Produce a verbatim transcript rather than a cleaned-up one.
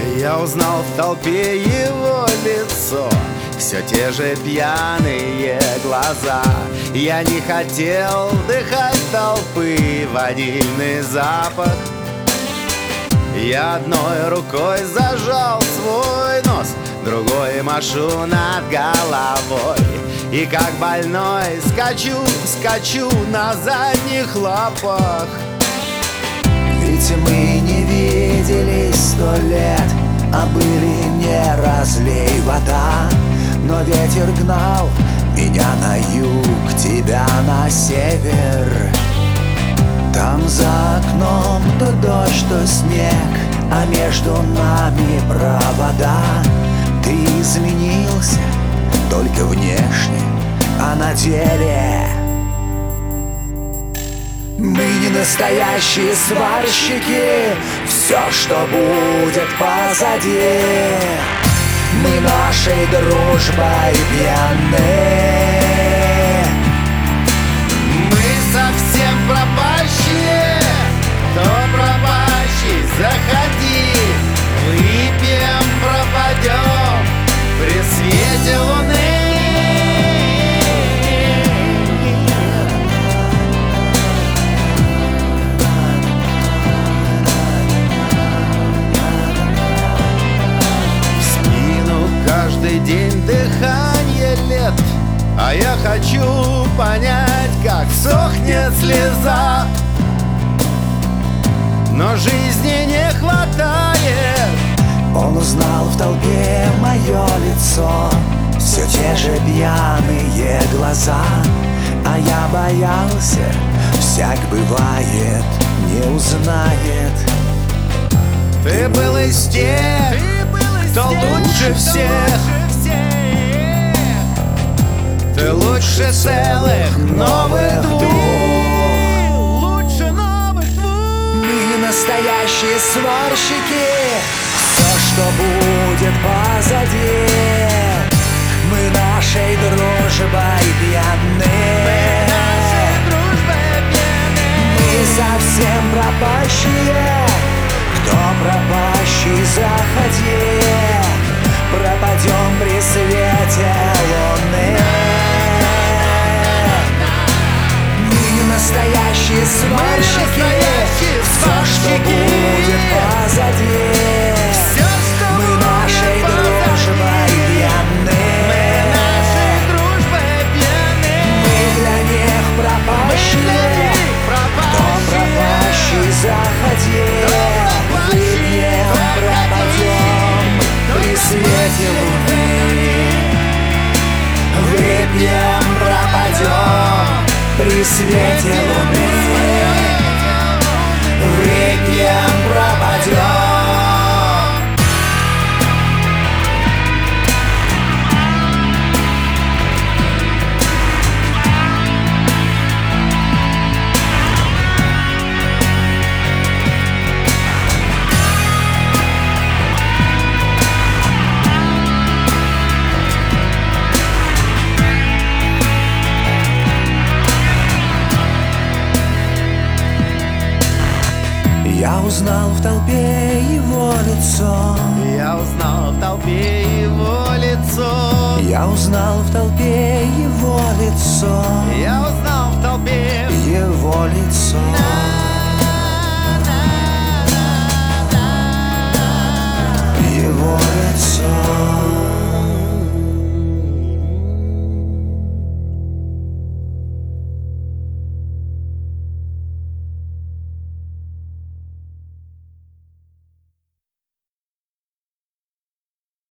Я узнал в толпе его лицо, все те же пьяные глаза. Я не хотел вдыхать толпы ванильный запах. Я одной рукой зажал свой нос, другой машу над головой. И как больной скачу, скачу на задних лапах. Ведь мы не виделись сто лет, а были не разлей вода. Но ветер гнал меня на юг, тебя на север. Там за окном то дождь, то снег, а между нами провода. Ты изменился только внешне, а на деле мы не настоящие сварщики. Все, что будет позади, мы нашей дружбой пьяны. Мы совсем пропащие, кто пропащий, заходи. Выпьем, пропадем при свете луны. Каждый день дыхание лет, а я хочу понять, как сохнет слеза. Но жизни не хватает. Он узнал в толпе мое лицо, все те же пьяные глаза. А я боялся, всяк бывает, не узнает. Ты был из тех, кто лучше всех. Ты лучше целых новых двух. Лучше новых двух. Мы настоящие сварщики. Все, что будет позади, мы нашей дружбой пьяны. Мы совсем пропащие. Кто пропащий, заходи. Пропадем при свете луны. Мы не настоящие сварщики. Все, что будет позади, мы нашей дружбой пьяны. Мы для них пропащие. Кто пропащий, заходи. Выпьем, пропадем при свете луны. Выпьем, пропадем при свете луны. Выпьем, пропадем. Я узнал в толпе его лицо. Я узнал в толпе его лицо. Я узнал в толпе его лицо. Я узнал в толпе его лицо.